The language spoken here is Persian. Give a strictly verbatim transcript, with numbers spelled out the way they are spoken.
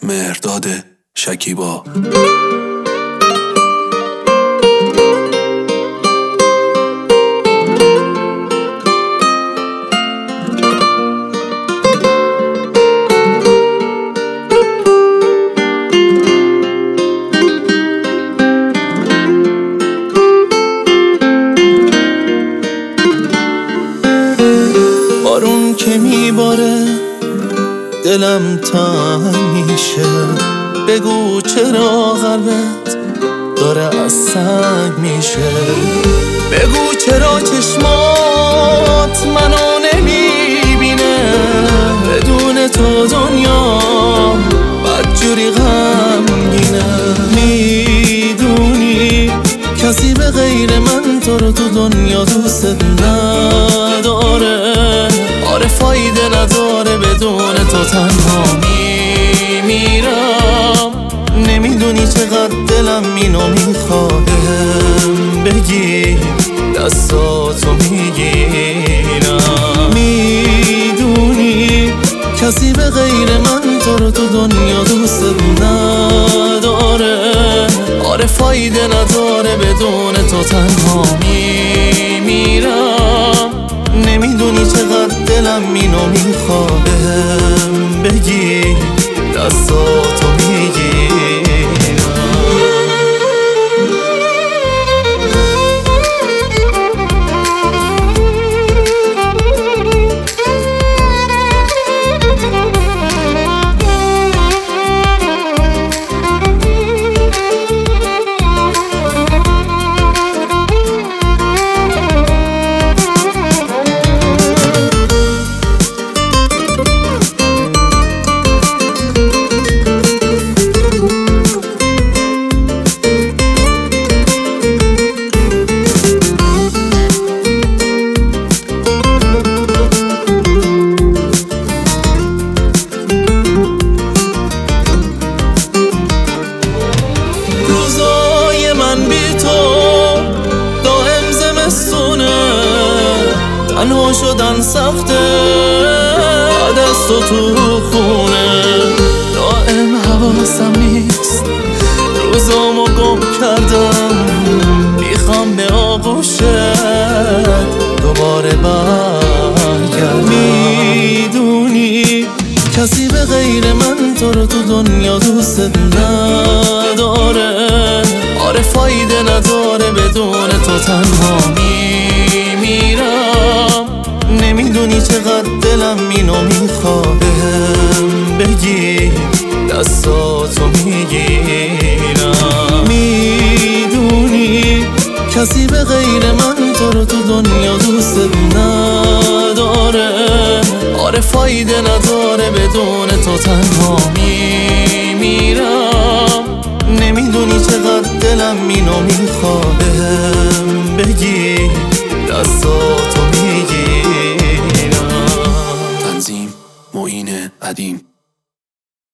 مهرداد شکیبا. بارون که میباره دلم تنگ میشه، بگو چرا قلبت داره از سنگ میشه، بگو چرا چشمات منو نمیبینه، بدون تو دنیا بدجوری غمگینه. میدونی کسی به غیر من تو رو تو دنیا دوست نداره، آره فایده نداره بدون تو تنها میمیرم. نمیدونی چقدر دلم اینو میخواهم بگی دستاتو میگیرم. میدونی کسی به غیر من تو رو تو دنیا دوست نداره، آره فایده نداره بدون تو تنها میمیرم. نمیدونی چقدر دلم اینو میخواهم بگی دستاتو میگیرم. تنها شدن سخته بعد از تو تو خونه، دائم حواسم نیست روزامو گم کردم، میخوام به آغوشت دوباره برگردم. میدونی کسی به غیر من تو رو تو دنیا دوست نداره، آره فایده نداره بدون تو تنها میمیرم. نمیدونی چقدر دلم اینو میخواهم بگی دستاتو میگیرم. میدونی کسی به غیر من تو رو تو دنیا دوست نداره، آره فایده نداره بدون تو تنها میمیرم. نمیدونی چقدر دلم اینو میخواهم بگی